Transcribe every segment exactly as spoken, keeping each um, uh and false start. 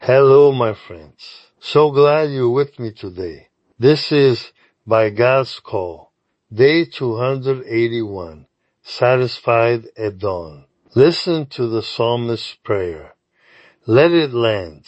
Hello, my friends. So glad you're with me today. This is By God's Call, day two hundred eighty-one, Satisfied at Dawn. Listen to the psalmist's prayer. Let it land.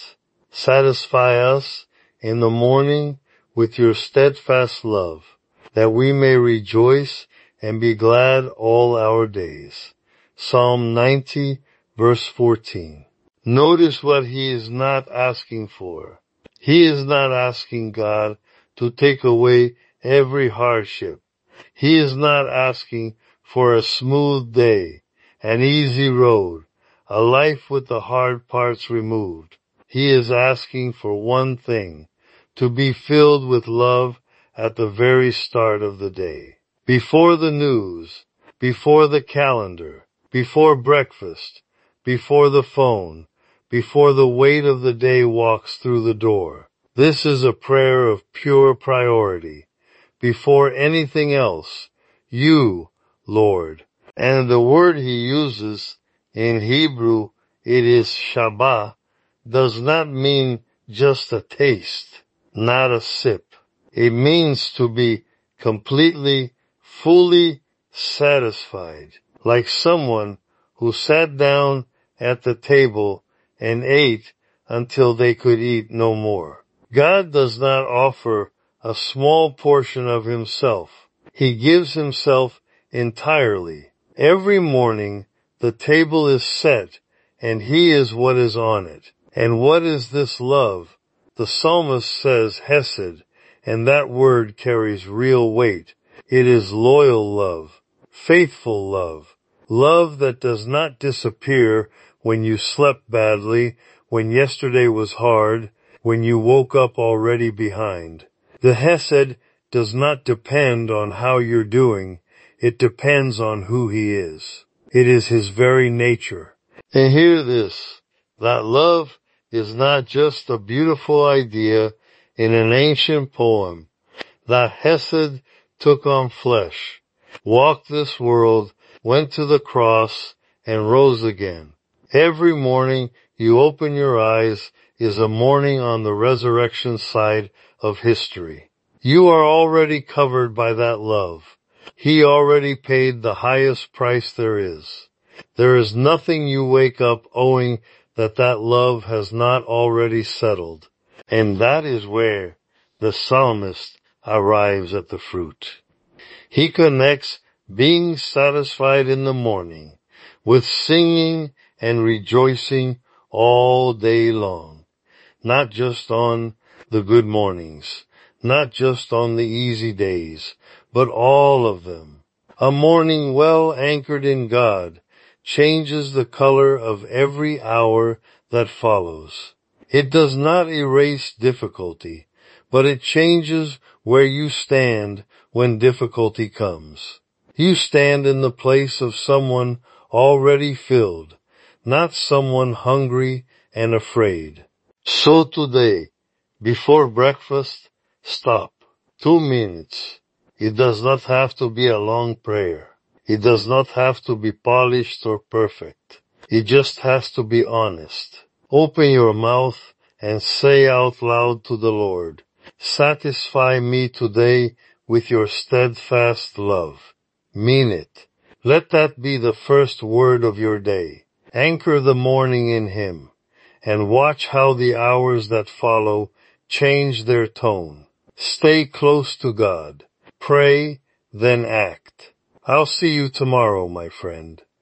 Satisfy us in the morning with your steadfast love, that we may rejoice and be glad all our days. Psalm ninety, verse fourteen. Notice what he is not asking for. He is not asking God to take away every hardship. He is not asking for a smooth day, an easy road, a life with the hard parts removed. He is asking for one thing, to be filled with love at the very start of the day. Before the news, before the calendar, before breakfast, before the phone, before the weight of the day walks through the door. This is a prayer of pure priority. Before anything else, you, Lord. And the word he uses in Hebrew, it is Shabbat, does not mean just a taste, not a sip. It means to be completely, fully satisfied, like someone who sat down at the table and ate until they could eat no more. God does not offer a small portion of himself. He gives himself entirely. Every morning the table is set and he is what is on it. And what is this love? The psalmist says hesed, and that word carries real weight. It is loyal love, faithful love, love that does not disappear when you slept badly, when yesterday was hard, when you woke up already behind. The hesed does not depend on how you're doing. It depends on who he is. It is his very nature. And hear this, that love is not just a beautiful idea in an ancient poem. That hesed took on flesh, walked this world, went to the cross, and rose again. Every morning you open your eyes is a morning on the resurrection side of history. You are already covered by that love. He already paid the highest price there is. There is nothing you wake up owing that that love has not already settled. And that is where the psalmist arrives at the fruit. He connects being satisfied in the morning with singing and rejoicing all day long. Not just on the good mornings, not just on the easy days, but all of them. A morning well anchored in God changes the color of every hour that follows. It does not erase difficulty, but it changes where you stand when difficulty comes. You stand in the place of someone already filled, not someone hungry and afraid. So today, before breakfast, stop. Two minutes. It does not have to be a long prayer. It does not have to be polished or perfect. It just has to be honest. Open your mouth and say out loud to the Lord, satisfy me today with your steadfast love. Mean it. Let that be the first word of your day. Anchor the morning in him, and watch how the hours that follow change their tone. Stay close to God. Pray, then act. I'll see you tomorrow, my friend.